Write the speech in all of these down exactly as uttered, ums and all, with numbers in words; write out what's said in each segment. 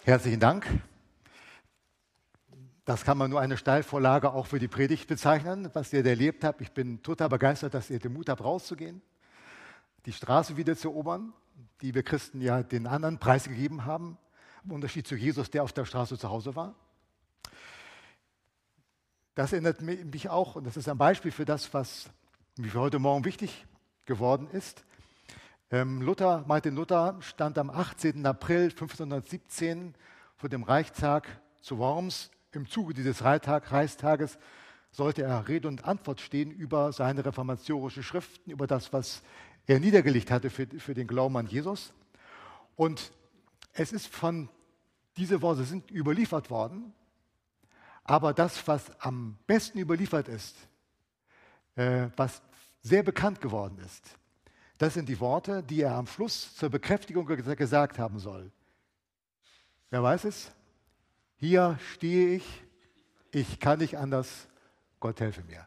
Herzlichen Dank. Das kann man nur eine Steilvorlage auch für die Predigt bezeichnen, was ihr erlebt habt. Ich bin total begeistert, dass ihr den Mut habt, rauszugehen, die Straße wieder zu erobern, die wir Christen ja den anderen preisgegeben haben, im Unterschied zu Jesus, der auf der Straße zu Hause war. Das erinnert mich auch, und das ist ein Beispiel für das, was mir für heute Morgen wichtig geworden ist. Ähm, Luther, Martin Luther stand am achtzehnten April fünfzehnhundertsiebzehn vor dem Reichstag zu Worms. Im Zuge dieses Reichstag, Reichstages sollte er Rede und Antwort stehen über seine reformatorischen Schriften, über das, was er niedergelegt hatte für, für den Glauben an Jesus. Und es ist von, diese Worte sind überliefert worden, aber das, was am besten überliefert ist, äh, was sehr bekannt geworden ist, das sind die Worte, die er am Schluss zur Bekräftigung gesagt haben soll. Wer weiß es? Hier stehe ich, ich kann nicht anders, Gott helfe mir.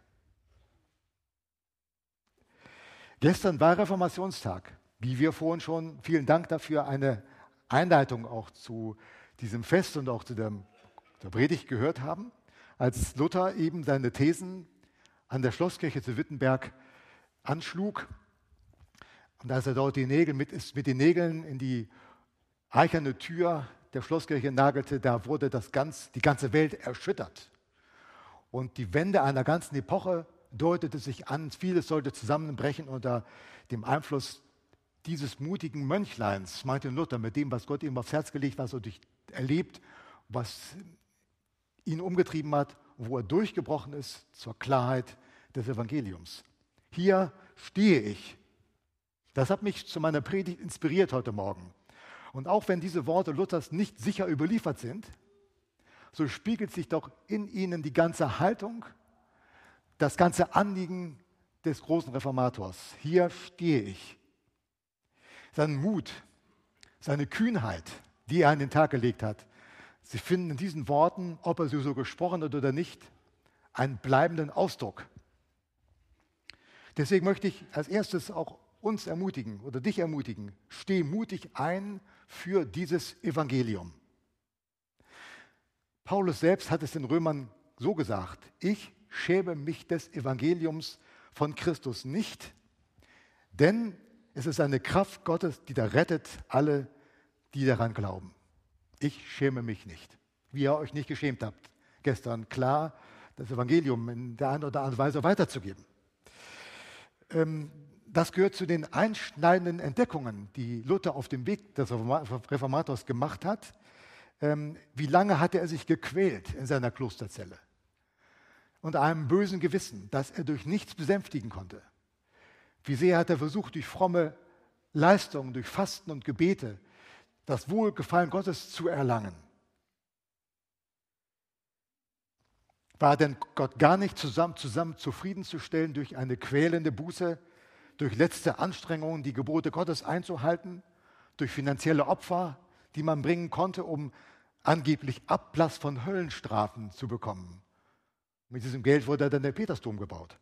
Gestern war Reformationstag, wie wir vorhin schon, vielen Dank dafür, eine Einleitung auch zu diesem Fest und auch zu der, der Predigt gehört haben, als Luther eben seine Thesen an der Schlosskirche zu Wittenberg anschlug. Und als er dort die Nägel mit, ist, mit den Nägeln in die eicherne Tür der Schlosskirche nagelte, da wurde das ganz, die ganze Welt erschüttert. Und die Wende einer ganzen Epoche deutete sich an, vieles sollte zusammenbrechen unter dem Einfluss dieses mutigen Mönchleins, Martin Luther, mit dem, was Gott ihm aufs Herz gelegt hat, was er durch erlebt, was ihn umgetrieben hat, wo er durchgebrochen ist zur Klarheit des Evangeliums. Hier stehe ich. Das hat mich zu meiner Predigt inspiriert heute Morgen. Und auch wenn diese Worte Luthers nicht sicher überliefert sind, so spiegelt sich doch in ihnen die ganze Haltung, das ganze Anliegen des großen Reformators. Hier stehe ich. Sein Mut, seine Kühnheit, die er an den Tag gelegt hat, sie finden in diesen Worten, ob er sie so gesprochen hat oder nicht, einen bleibenden Ausdruck. Deswegen möchte ich als erstes auch uns ermutigen oder dich ermutigen, steh mutig ein für dieses Evangelium. Paulus selbst hat es den Römern so gesagt: Ich schäme mich des Evangeliums von Christus nicht, denn es ist eine Kraft Gottes, die da rettet alle, die daran glauben. Ich schäme mich nicht. Wie ihr euch nicht geschämt habt, gestern klar das Evangelium in der einen oder anderen Weise weiterzugeben. Ähm, Das gehört zu den einschneidenden Entdeckungen, die Luther auf dem Weg des Reformators gemacht hat. Ähm, wie lange hatte er sich gequält in seiner Klosterzelle? Unter einem bösen Gewissen, das er durch nichts besänftigen konnte. Wie sehr hat er versucht, durch fromme Leistungen, durch Fasten und Gebete, das Wohlgefallen Gottes zu erlangen. War denn Gott gar nicht zusammen, zusammen zufriedenzustellen durch eine quälende Buße, durch letzte Anstrengungen, die Gebote Gottes einzuhalten, durch finanzielle Opfer, die man bringen konnte, um angeblich Ablass von Höllenstrafen zu bekommen. Mit diesem Geld wurde dann der Petersdom gebaut.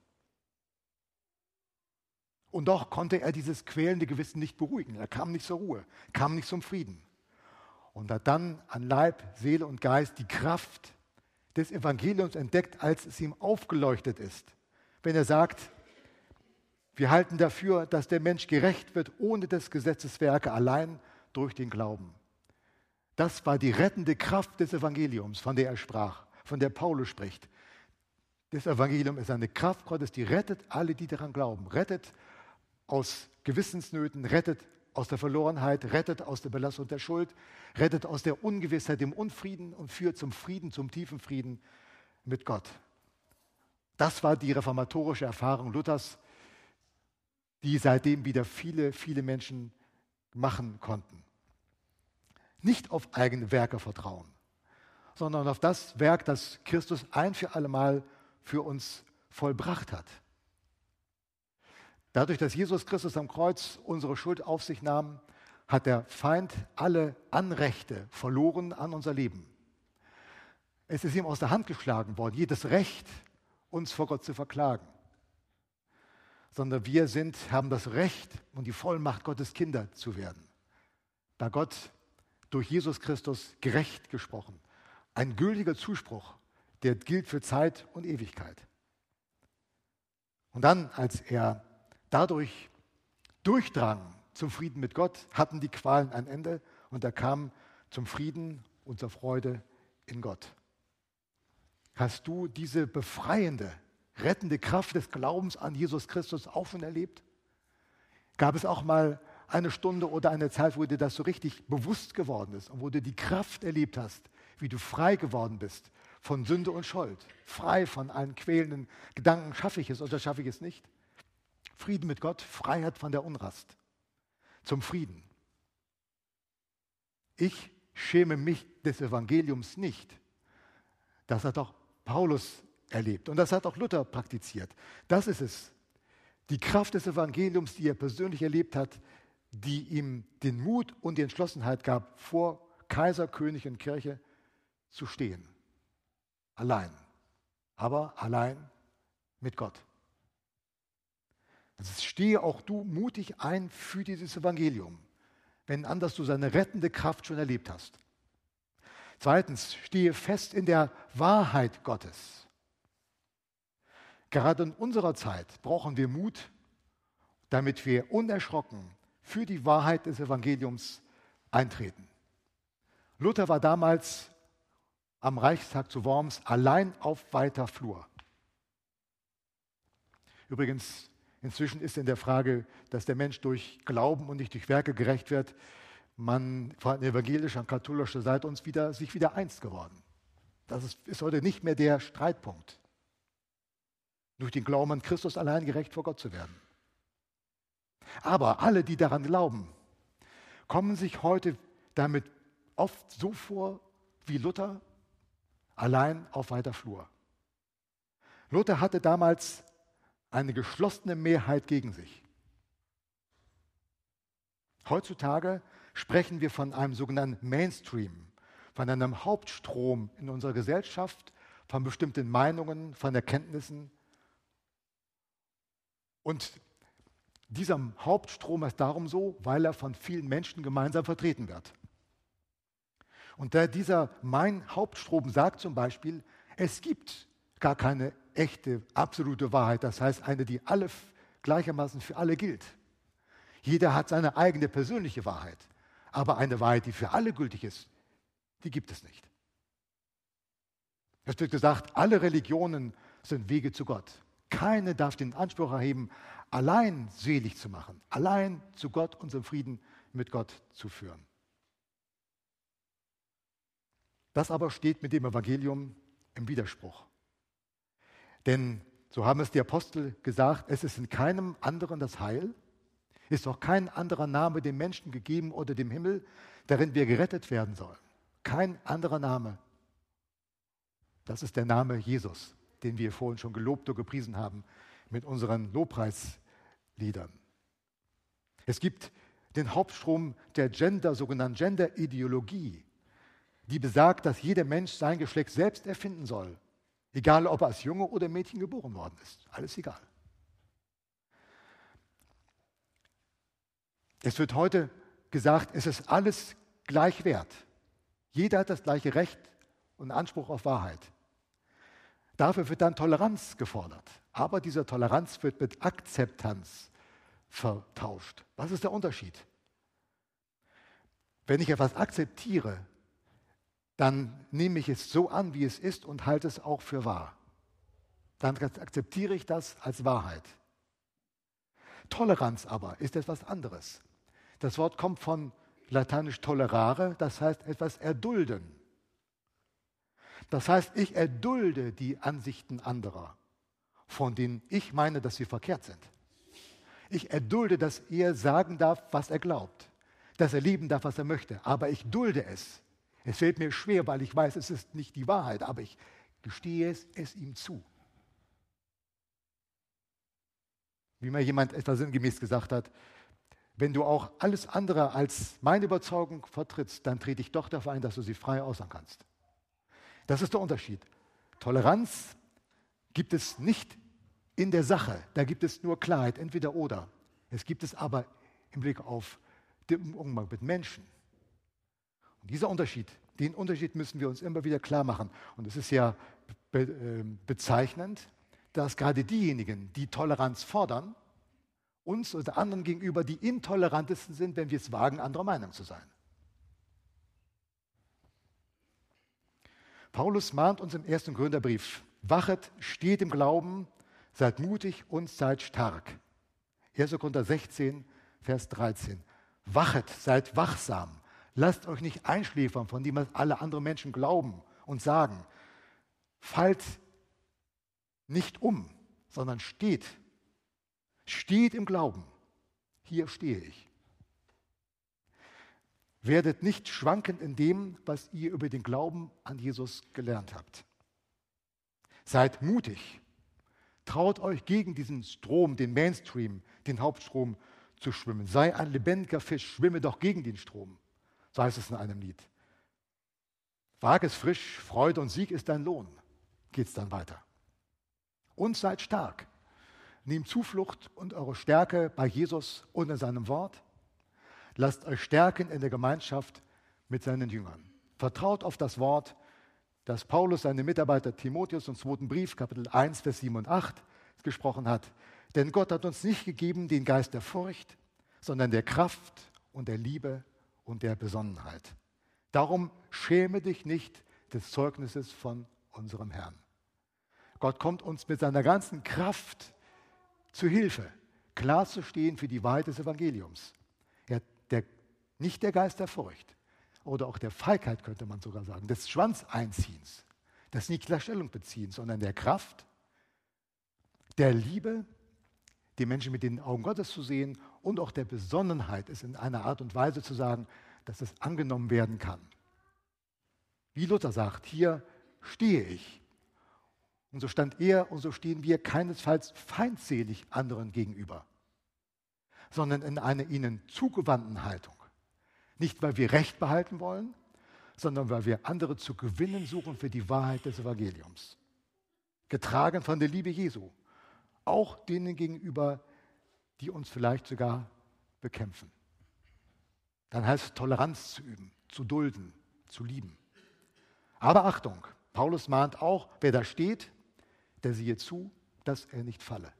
Und doch konnte er dieses quälende Gewissen nicht beruhigen. Er kam nicht zur Ruhe, kam nicht zum Frieden. Und hat dann an Leib, Seele und Geist die Kraft des Evangeliums entdeckt, als es ihm aufgeleuchtet ist. Wenn er sagt, wir halten dafür, dass der Mensch gerecht wird ohne des Gesetzes Werke, allein durch den Glauben. Das war die rettende Kraft des Evangeliums, von der er sprach, von der Paulus spricht. Das Evangelium ist eine Kraft Gottes, die rettet alle, die daran glauben. Rettet aus Gewissensnöten, rettet aus der Verlorenheit, rettet aus der Belastung der Schuld, rettet aus der Ungewissheit, dem Unfrieden und führt zum Frieden, zum tiefen Frieden mit Gott. Das war die reformatorische Erfahrung Luthers, die seitdem wieder viele, viele Menschen machen konnten. Nicht auf eigene Werke vertrauen, sondern auf das Werk, das Christus ein für alle Mal für uns vollbracht hat. Dadurch, dass Jesus Christus am Kreuz unsere Schuld auf sich nahm, hat der Feind alle Anrechte verloren an unser Leben. Es ist ihm aus der Hand geschlagen worden, jedes Recht, uns vor Gott zu verklagen. Sondern wir sind, haben das Recht und die Vollmacht, Gottes Kinder zu werden. Da Gott durch Jesus Christus gerecht gesprochen. Ein gültiger Zuspruch, der gilt für Zeit und Ewigkeit. Und dann, als er dadurch durchdrang zum Frieden mit Gott, hatten die Qualen ein Ende und er kam zum Frieden und zur Freude in Gott. Hast du diese befreiende, rettende Kraft des Glaubens an Jesus Christus auch schon erlebt? Gab es auch mal eine Stunde oder eine Zeit, wo dir das so richtig bewusst geworden ist und wo du die Kraft erlebt hast, wie du frei geworden bist von Sünde und Schuld, frei von allen quälenden Gedanken, schaffe ich es oder schaffe ich es nicht? Frieden mit Gott, Freiheit von der Unrast, zum Frieden. Ich schäme mich des Evangeliums nicht. Das hat auch Paulus erlebt und das hat auch Luther praktiziert. Das ist es. Die Kraft des Evangeliums, die er persönlich erlebt hat, die ihm den Mut und die Entschlossenheit gab, vor Kaiser, König und Kirche zu stehen. Allein. Aber allein mit Gott. Also stehe auch du mutig ein für dieses Evangelium, wenn anders du seine rettende Kraft schon erlebt hast. Zweitens, stehe fest in der Wahrheit Gottes. Gerade in unserer Zeit brauchen wir Mut, damit wir unerschrocken für die Wahrheit des Evangeliums eintreten. Luther war damals am Reichstag zu Worms allein auf weiter Flur. Übrigens, inzwischen ist in der Frage, dass der Mensch durch Glauben und nicht durch Werke gerecht wird, man von evangelischer und katholischer Seite uns wieder, sich wieder eins geworden. Das ist, ist heute nicht mehr der Streitpunkt. Durch den Glauben an Christus allein gerecht vor Gott zu werden. Aber alle, die daran glauben, kommen sich heute damit oft so vor wie Luther, allein auf weiter Flur. Luther hatte damals eine geschlossene Mehrheit gegen sich. Heutzutage sprechen wir von einem sogenannten Mainstream, von einem Hauptstrom in unserer Gesellschaft, von bestimmten Meinungen, von Erkenntnissen. Und dieser Hauptstrom ist darum so, weil er von vielen Menschen gemeinsam vertreten wird. Und der, dieser mein Hauptstrom sagt zum Beispiel, es gibt gar keine echte, absolute Wahrheit, das heißt eine, die alle gleichermaßen für alle gilt. Jeder hat seine eigene persönliche Wahrheit, aber eine Wahrheit, die für alle gültig ist, die gibt es nicht. Es wird gesagt, alle Religionen sind Wege zu Gott. Keine darf den Anspruch erheben, allein selig zu machen, allein zu Gott, unserem Frieden mit Gott zu führen. Das aber steht mit dem Evangelium im Widerspruch. Denn, so haben es die Apostel gesagt, es ist in keinem anderen das Heil, ist auch kein anderer Name dem Menschen gegeben oder dem Himmel, darin wir gerettet werden sollen. Kein anderer Name. Das ist der Name Jesus, den wir vorhin schon gelobt und gepriesen haben mit unseren Lobpreisliedern. Es gibt den Hauptstrom der Gender, sogenannten Gender-Ideologie, die besagt, dass jeder Mensch sein Geschlecht selbst erfinden soll. Egal, ob er als Junge oder Mädchen geboren worden ist. Alles egal. Es wird heute gesagt, es ist alles gleich wert. Jeder hat das gleiche Recht und Anspruch auf Wahrheit. Dafür wird dann Toleranz gefordert. Aber diese Toleranz wird mit Akzeptanz vertauscht. Was ist der Unterschied? Wenn ich etwas akzeptiere, dann nehme ich es so an, wie es ist und halte es auch für wahr. Dann akzeptiere ich das als Wahrheit. Toleranz aber ist etwas anderes. Das Wort kommt von lateinisch tolerare, das heißt etwas erdulden. Das heißt, ich erdulde die Ansichten anderer, von denen ich meine, dass sie verkehrt sind. Ich erdulde, dass er sagen darf, was er glaubt, dass er lieben darf, was er möchte, aber ich dulde es. Es fällt mir schwer, weil ich weiß, es ist nicht die Wahrheit, aber ich gestehe es, es ihm zu. Wie mir jemand etwa sinngemäß gesagt hat, wenn du auch alles andere als meine Überzeugung vertrittst, dann trete ich doch dafür ein, dass du sie frei äußern kannst. Das ist der Unterschied. Toleranz gibt es nicht in der Sache, da gibt es nur Klarheit, entweder oder. Es gibt es aber im Blick auf den Umgang mit Menschen. Dieser Unterschied, den Unterschied müssen wir uns immer wieder klar machen. Und es ist ja be äh, bezeichnend, dass gerade diejenigen, die Toleranz fordern, uns oder anderen gegenüber die intolerantesten sind, wenn wir es wagen, anderer Meinung zu sein. Paulus mahnt uns im ersten Korintherbrief: Wachet, steht im Glauben, seid mutig und seid stark. erster Korinther sechzehn, Vers dreizehn. Wachet, seid wachsam. Lasst euch nicht einschläfern von dem, was alle anderen Menschen glauben und sagen. Fallt nicht um, sondern steht. Steht im Glauben. Hier stehe ich. Werdet nicht schwankend in dem, was ihr über den Glauben an Jesus gelernt habt. Seid mutig. Traut euch gegen diesen Strom, den Mainstream, den Hauptstrom zu schwimmen. Sei ein lebendiger Fisch, schwimme doch gegen den Strom. So heißt es in einem Lied. Wag es frisch, Freude und Sieg ist dein Lohn. Geht es dann weiter. Und seid stark. Nehmt Zuflucht und eure Stärke bei Jesus und in seinem Wort. Lasst euch stärken in der Gemeinschaft mit seinen Jüngern. Vertraut auf das Wort, das Paulus seinem Mitarbeiter Timotheus im zweiten Brief, Kapitel eins, Vers sieben und acht, gesprochen hat. Denn Gott hat uns nicht gegeben den Geist der Furcht, sondern der Kraft und der Liebe und der Besonnenheit. Darum schäme dich nicht des Zeugnisses von unserem Herrn. Gott kommt uns mit seiner ganzen Kraft zu Hilfe, klar zu stehen für die Wahrheit des Evangeliums. Er, der, nicht der Geist der Furcht oder auch der Feigheit, könnte man sogar sagen, des Schwanzeinziehens, des Nicht-Stellung-Beziehens, sondern der Kraft, der Liebe, die Menschen mit den Augen Gottes zu sehen und auch der Besonnenheit, es in einer Art und Weise zu sagen, dass es angenommen werden kann. Wie Luther sagt, hier stehe ich. Und so stand er und so stehen wir keinesfalls feindselig anderen gegenüber, sondern in einer ihnen zugewandten Haltung. Nicht, weil wir Recht behalten wollen, sondern weil wir andere zu gewinnen suchen für die Wahrheit des Evangeliums. Getragen von der Liebe Jesu, auch denen gegenüber, die uns vielleicht sogar bekämpfen. Dann heißt es, Toleranz zu üben, zu dulden, zu lieben. Aber Achtung, Paulus mahnt auch, wer da steht, der siehe zu, dass er nicht falle.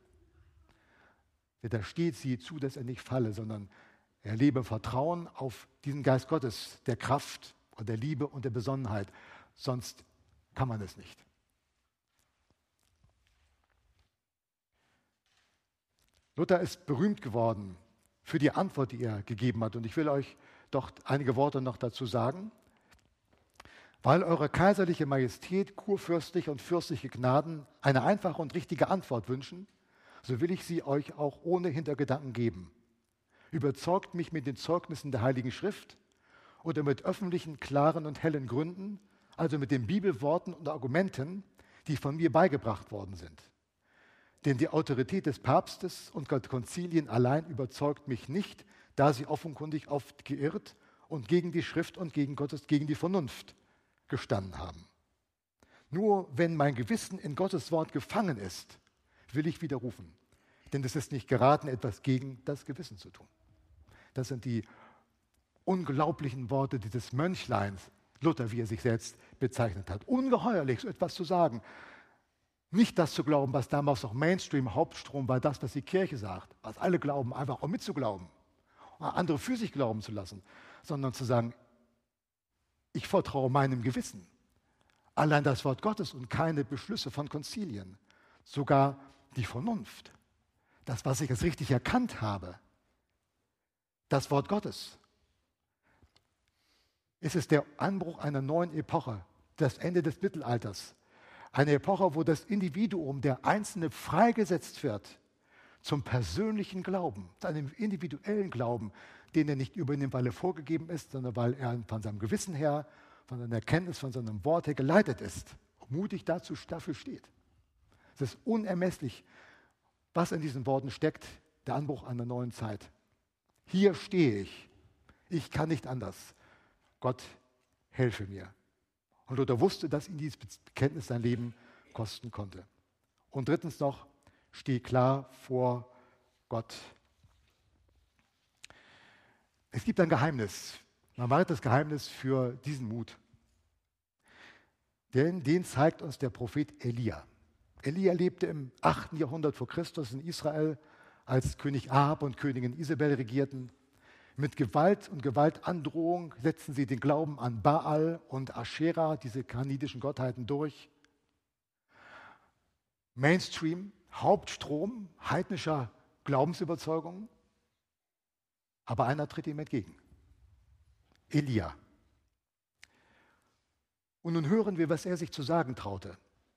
Wer da steht, siehe zu, dass er nicht falle, sondern er lebe im Vertrauen auf diesen Geist Gottes, der Kraft und der Liebe und der Besonnenheit. Sonst kann man es nicht. Luther ist berühmt geworden für die Antwort, die er gegeben hat. Und ich will euch doch einige Worte noch dazu sagen. Weil eure kaiserliche Majestät, kurfürstliche und fürstliche Gnaden eine einfache und richtige Antwort wünschen, so will ich sie euch auch ohne Hintergedanken geben. Überzeugt mich mit den Zeugnissen der Heiligen Schrift oder mit öffentlichen, klaren und hellen Gründen, also mit den Bibelworten und Argumenten, die von mir beigebracht worden sind. Denn die Autorität des Papstes und der Konzilien allein überzeugt mich nicht, da sie offenkundig oft geirrt und gegen die Schrift und gegen Gottes, gegen die Vernunft gestanden haben. Nur wenn mein Gewissen in Gottes Wort gefangen ist, will ich widerrufen. Denn es ist nicht geraten, etwas gegen das Gewissen zu tun. Das sind die unglaublichen Worte dieses Mönchleins, Luther, wie er sich selbst bezeichnet hat. Ungeheuerlich, so etwas zu sagen. Nicht das zu glauben, was damals noch Mainstream, Hauptstrom war, das, was die Kirche sagt, was alle glauben, einfach auch mitzuglauben, andere für sich glauben zu lassen, sondern zu sagen, ich vertraue meinem Gewissen. Allein das Wort Gottes und keine Beschlüsse von Konzilien. Sogar die Vernunft. Das, was ich als richtig erkannt habe. Das Wort Gottes. Es ist der Anbruch einer neuen Epoche. Das Ende des Mittelalters. Eine Epoche, wo das Individuum, der Einzelne, freigesetzt wird zum persönlichen Glauben, zu einem individuellen Glauben, den er nicht übernimmt, weil er vorgegeben ist, sondern weil er von seinem Gewissen her, von seiner Erkenntnis, von seinem Wort her geleitet ist, mutig dazu, dafür steht. Es ist unermesslich, was in diesen Worten steckt, der Anbruch einer neuen Zeit. Hier stehe ich, ich kann nicht anders. Gott, helfe mir. Und Luther wusste, dass ihn dieses Bekenntnis sein Leben kosten konnte. Und drittens noch, steh klar vor Gott. Es gibt ein Geheimnis. Ein weiteres Geheimnis für diesen Mut. Denn den zeigt uns der Prophet Elia. Elia lebte im achten Jahrhundert vor Christus in Israel, als König Ahab und Königin Isabel regierten. Mit Gewalt und Gewaltandrohung setzten sie den Glauben an Baal und Aschera, diese kanidischen Gottheiten, durch. Mainstream, Hauptstrom heidnischer Glaubensüberzeugungen. Aber einer tritt ihm entgegen. Elia. Und nun hören wir, was er sich zu sagen traute.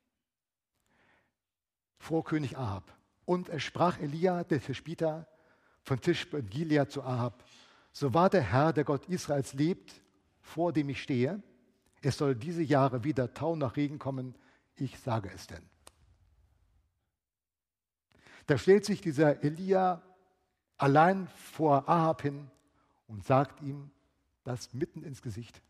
Vor König Ahab. Und es sprach Elia, der Tischbiter, von Tischbe in Gilead zu Ahab: So wahr der Herr, der Gott Israels, lebt, vor dem ich stehe, es soll diese Jahre weder Tau noch Regen kommen, ich sage es denn. Da stellt sich dieser Elia allein vor Ahab hin und sagt ihm das mitten ins Gesicht.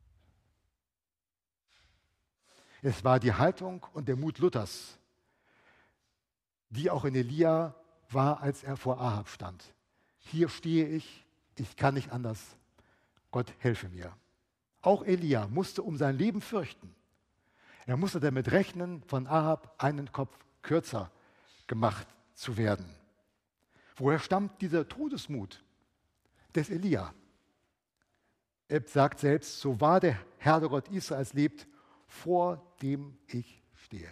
Es war die Haltung und der Mut Luthers, die auch in Elia war, als er vor Ahab stand. Hier stehe ich, ich kann nicht anders. Gott helfe mir. Auch Elia musste um sein Leben fürchten. Er musste damit rechnen, von Ahab einen Kopf kürzer gemacht zu werden. Woher stammt dieser Todesmut des Elia? Er sagt selbst: So wahr der Herr, der Gott Israels, lebt, vor dem ich stehe.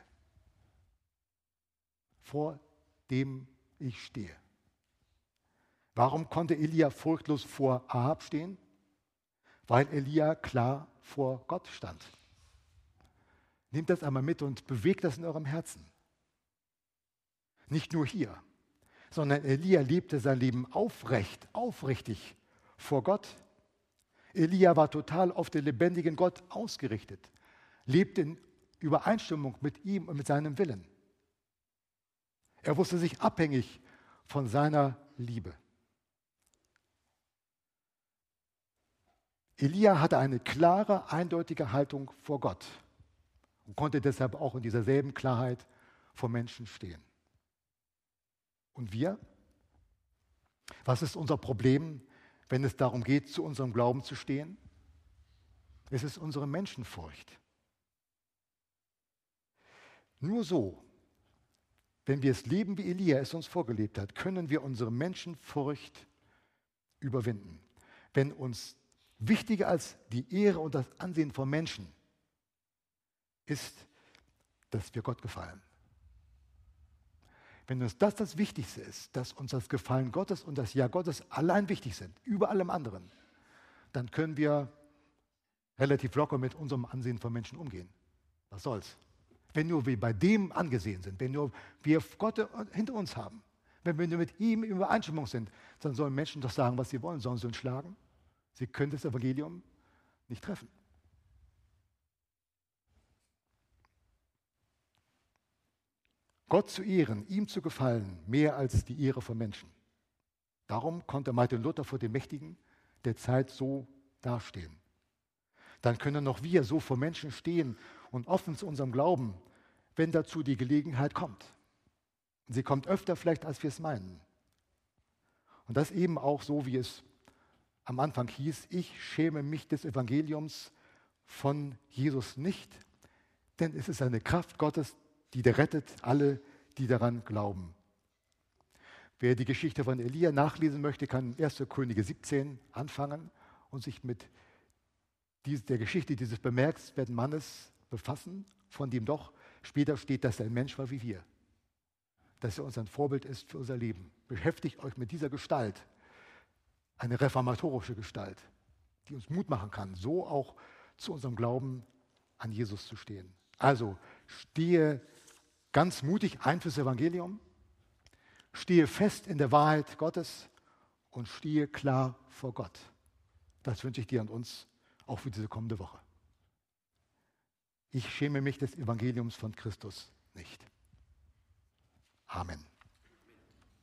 Vor dem ich stehe. Warum konnte Elia furchtlos vor Ahab stehen? Weil Elia klar vor Gott stand. Nehmt das einmal mit und bewegt das in eurem Herzen. Nicht nur hier, sondern Elia lebte sein Leben aufrecht, aufrichtig vor Gott. Elia war total auf den lebendigen Gott ausgerichtet, lebte in Übereinstimmung mit ihm und mit seinem Willen. Er wusste sich abhängig von seiner Liebe. Elia hatte eine klare, eindeutige Haltung vor Gott und konnte deshalb auch in dieser selben Klarheit vor Menschen stehen. Und wir? Was ist unser Problem, wenn es darum geht, zu unserem Glauben zu stehen? Es ist unsere Menschenfurcht. Nur so, wenn wir es leben, wie Elia es uns vorgelebt hat, können wir unsere Menschenfurcht überwinden. Wenn uns wichtiger als die Ehre und das Ansehen von Menschen ist, dass wir Gott gefallen. Wenn uns das das Wichtigste ist, dass uns das Gefallen Gottes und das Ja Gottes allein wichtig sind, über allem anderen, dann können wir relativ locker mit unserem Ansehen von Menschen umgehen. Was soll's? Wenn nur wir bei dem angesehen sind, wenn nur wir Gott hinter uns haben, wenn wir nur mit ihm in Übereinstimmung sind, dann sollen Menschen doch sagen, was sie wollen. Sollen sie uns schlagen? Sie können das Evangelium nicht treffen. Gott zu ehren, ihm zu gefallen, mehr als die Ehre von Menschen. Darum konnte Martin Luther vor den Mächtigen der Zeit so dastehen. Dann können noch wir so vor Menschen stehen und offen zu unserem Glauben, wenn dazu die Gelegenheit kommt. Und sie kommt öfter vielleicht, als wir es meinen. Und das eben auch so, wie es am Anfang hieß: Ich schäme mich des Evangeliums von Jesus nicht, denn es ist eine Kraft Gottes, die rettet alle, die daran glauben. Wer die Geschichte von Elia nachlesen möchte, kann erster Könige siebzehn anfangen und sich mit der Geschichte dieses bemerkenswerten Mannes befassen, von dem doch später steht, dass er ein Mensch war wie wir. Dass er uns ein Vorbild ist für unser Leben. Beschäftigt euch mit dieser Gestalt, eine reformatorische Gestalt, die uns Mut machen kann, so auch zu unserem Glauben an Jesus zu stehen. Also stehe ganz mutig ein fürs Evangelium, stehe fest in der Wahrheit Gottes und stehe klar vor Gott. Das wünsche ich dir und uns auch für diese kommende Woche. Ich schäme mich des Evangeliums von Christus nicht. Amen.